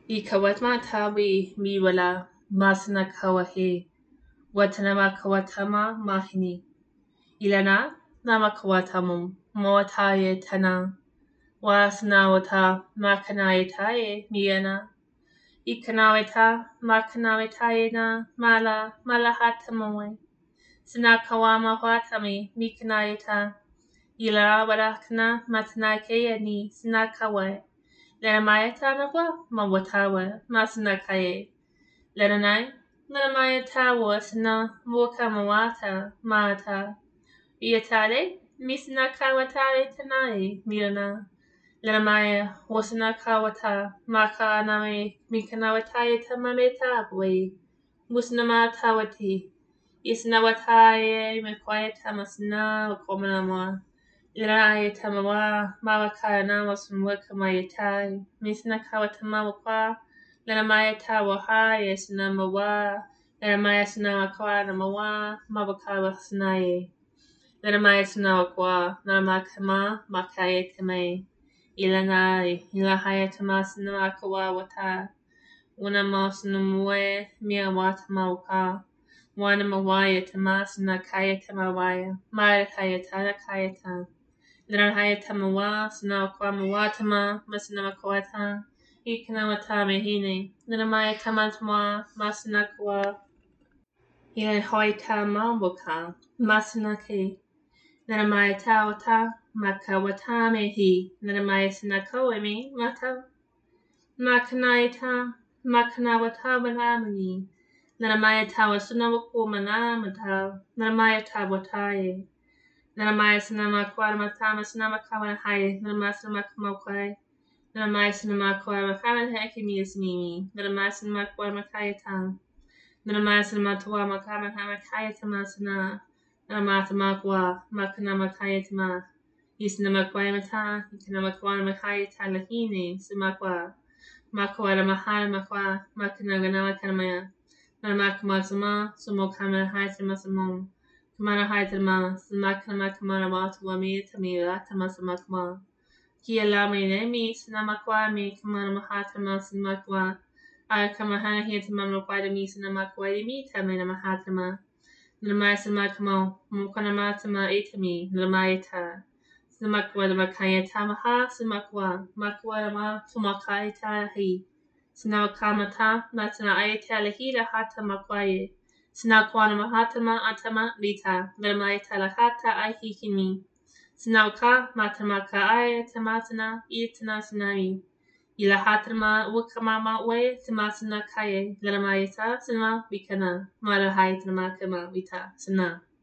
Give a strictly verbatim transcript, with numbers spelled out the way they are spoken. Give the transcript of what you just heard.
Ikawatma tawi miwala masna kawahe watanama kawatama mahini ilana nama kawatamum moataye tana wasna wata makanayetaye miana ikanaweta makanawetaye na mala malahatamawe sinakawama watami mikanayeta ila warakna matnake ni sinakawe Lenamayata nakwa mawatawa masinakaye. Lenanai Lenamayatawa sina mukamawata mata. Iatale misinakawatale tanae mirana. Lenamaya wasinakawata maka name mikanawataye tamameta bwe. Musnamatawati. Isnawataye mekwayata masina komanamwa. Irai tamawa mawaka na wasumweka mayatai misna kawatama wakwa lana mayata wahaye sina mawa lana maya sina wakwa na mawa mawaka wasnaye lana maya sina wakwa na makama makaye tame ilanai ilahaya tama sina wakawa wata una masna mwe mia wata mawaka wana mawaya tama sina kaya tamawaya maya kaya tada kaya tam Lanahaya tamawa, sinawa mawatama, masinawa kawata, ikanawata mehine, Lanamaya tamatama, masinakwa, ilahoita mamboka, masinake, Lanamaya tawata, makawata mehi, Lanamaya sinakawemi, mata, Makanaita, makanawata banamani, Lanamaya tawa sunawako manamata, Lanamaya tawataye. Nanamaya sinama kwarama tama sinama kawana hai. Nanamaya sinama kamakwai. Nanamaya sinama kwarama kawana heki mi ismimi. Nanamaya sinama kwarama kaya tam. Nanamaya sinama tuwa kama kama kaya tama sina. Nanamaya tama kwa makanama kaya tama. Isinama kwai mata. Ikinama kwarama kaya talahine. Sima kwa. Makwara mahara makwa. Makanagana kanamaya. Nanamaya kamasama. Sumo kama hai tama samom. Kamana haitama, samakama kamana watu wami tamira tamasamakma. Kia lama inemi, sinamakwa mi kamana mahatama sinamakwa. Ay kamahana hitama makwada mi sinamakwa mi tamina mahatama. Namaya sinamakma, mukana matama itami, namayata. Sinamakwa makaya tamaha, sinamakwa, makwa ma tumakaita hi. Sinawakamata, natana ayata lahida hata makwaye. Sinakwana mahatama atama lita, Lermaita lahata ahikini. Sinauka matamaka aya tamatana itana sinai. Ilahatama wakamama we tamasina kaye, Lermaita sina vikana, Marahai tamakama vita sina.